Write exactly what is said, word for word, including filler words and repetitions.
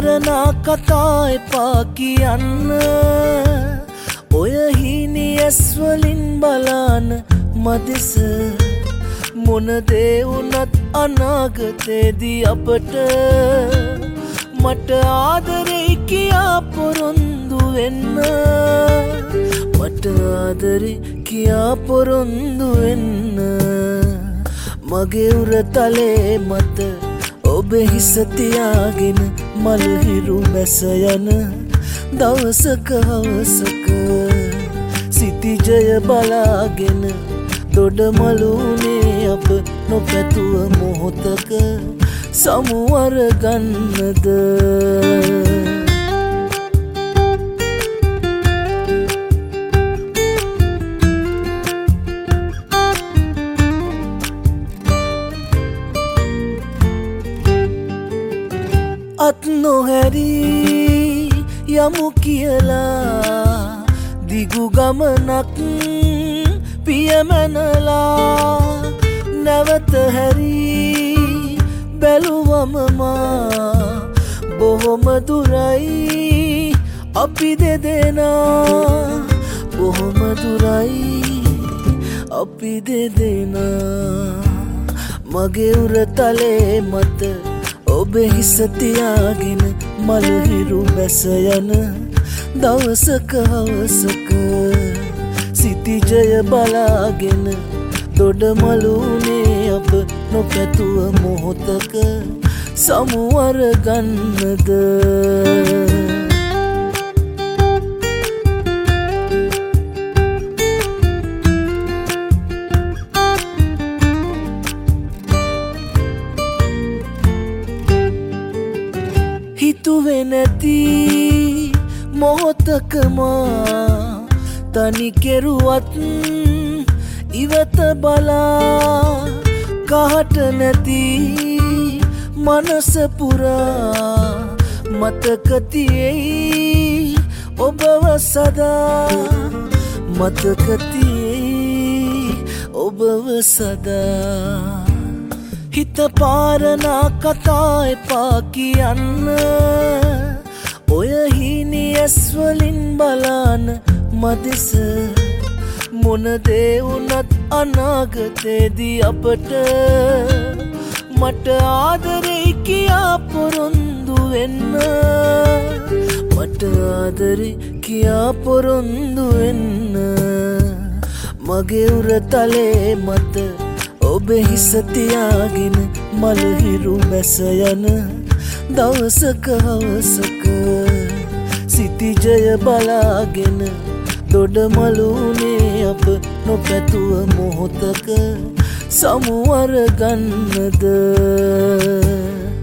පාරනා කතා එපා කියන්න ඔය හීනි ඇස්වලින් බලන්න මදෙස මොන දේ වුණත් අනාගතේදී අපට මට ආදරේ කියා පොරොන්දු වෙන්න මට ආදරේ කියා පොරොන්දු වෙන්න මගේ උරතලේ මත ඔබ හිස තියාගෙන මලහිරු මැස යන දවසක හවසක සිටිජය බලාගෙන දොඩමළුනේ අප නොපැතුව මොහොතක සමුවර ගන්නද අත් නොහැරී යමු කියලා දිගු ගමනක් පියමැනලා නැවත හැරී බැලුවම මා බොහොම දුරයි අපි දෙදෙනා බොහොම දුරයි අපි දෙදෙනා මගේ උරතලේ මත ඔබ හිස තියාගෙන මලහිරු බැස යන දවසක හවසක සිටිජය බලාගෙන දොඩමළුනේ අප නොපැතුව මොහොතක සමුවර ගන්නද හිතුවේ නැති මොහොතක මා තනි කෙරුවත් ඉවත බලා කහට නැති මනස පුරා මතක තියෙයි ඔබව සදා මතක තියෙයි ඔබව සදා හිත පාරනා කතා එපා කියන්න ඔය හීනි ඇස්වලින් බලන්න මදෙස මොන දේ වුණත් අනාගතේදී අපට මට ආදරේ කියා පොරොන්දු වෙන්න මට ආදරේ කියා පොරොන්දු වෙන්න මගේ උරතලේ මත ඔබ හිස තියාගෙන මලහිරු මැස යන දවසක හවසක සිටිජය බලාගෙන දොඩමළුනේ අප නොපැතුව මොහොතක සමුවර ගන්නද